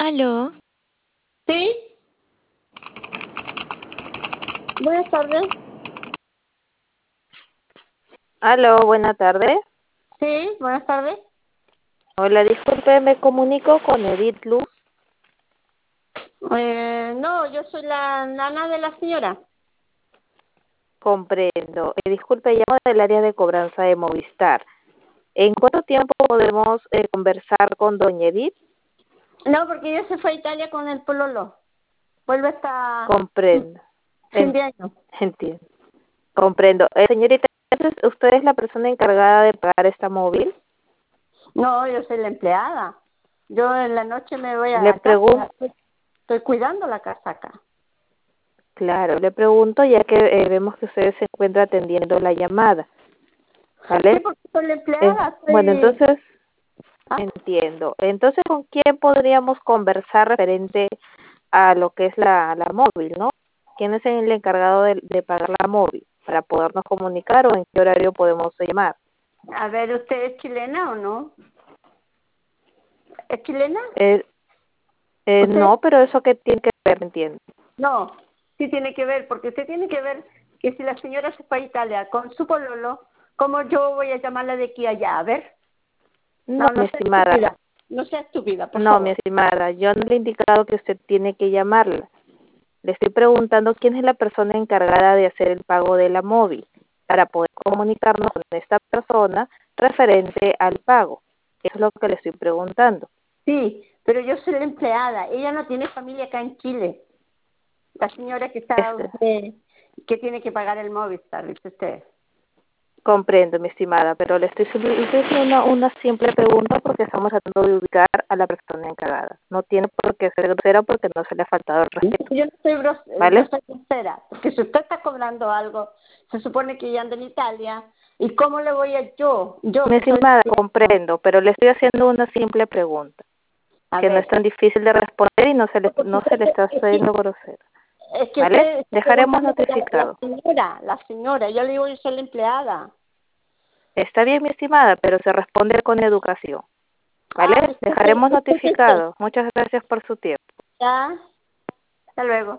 Aló, Sí, buenas tardes. Aló, buena tarde. Sí, buenas tardes. Hola, disculpe, me comunico con Edith Luz. No, yo soy la nana de la señora. Comprendo. Disculpe, llamo del área de cobranza de Movistar. ¿En cuánto tiempo podemos conversar con doña Edith? No, porque ella se fue a Italia con el pololo. Vuelve hasta Comprendo. fin de año. Entiendo. Comprendo. Señorita, entonces, ¿usted es la persona encargada de pagar esta móvil? No, yo soy la empleada. Yo en la noche me voy a Le la pregunto, casa. Estoy cuidando la casa acá. claro, le pregunto ya que vemos que usted se encuentra atendiendo la llamada, Sí, ¿vale? porque soy la empleada. Bueno, Soy... entonces, ¿Ah? entiendo. Entonces, ¿con quién podríamos conversar referente a lo que es la móvil, ¿no? ¿Quién es el encargado de pagar la móvil para podernos comunicar o en qué horario podemos llamar? A ver, ¿usted es chilena o no? ¿Es chilena? Eh, ¿Usted? no, pero eso que tiene que ver, entiendo. No, sí tiene que ver, porque usted tiene que ver que si la señora se fue a Italia con su pololo, ¿cómo yo voy a llamarla de aquí a allá? A ver, No, no, mi no sea estimada, estúpida, no sea estúpida, por no, mi favor. estimada, yo no le he indicado que usted tiene que llamarla. Le estoy preguntando quién es la persona encargada de hacer el pago de la móvil para poder comunicarnos con esta persona referente al pago. Eso es lo que le estoy preguntando. Sí, pero yo soy la empleada, ella no tiene familia acá en Chile. La señora que está Este, usted, que tiene que pagar el Movistar, dice usted. comprendo, mi estimada, pero le estoy haciendo una simple pregunta porque estamos tratando de ubicar a la persona encargada. No tiene por qué ser grosera porque no se le ha faltado el No, respeto, yo no soy no ¿vale? soy grosera, porque si usted está cobrando algo, se supone que ella anda en Italia, ¿y cómo le voy a yo Mi que soy estimada, la empleada? comprendo, pero le estoy haciendo una simple pregunta, A que no es ver, tan difícil de responder y porque no se le está haciendo grosera, es que ¿vale? usted está Dejaremos preguntando por la notificado. señora, yo le digo yo soy la empleada. Está bien, mi estimada, pero se responde con educación, Ah, ¿vale? Dejaremos disculpe usted. notificado. Muchas gracias por su tiempo. Ya, hasta luego.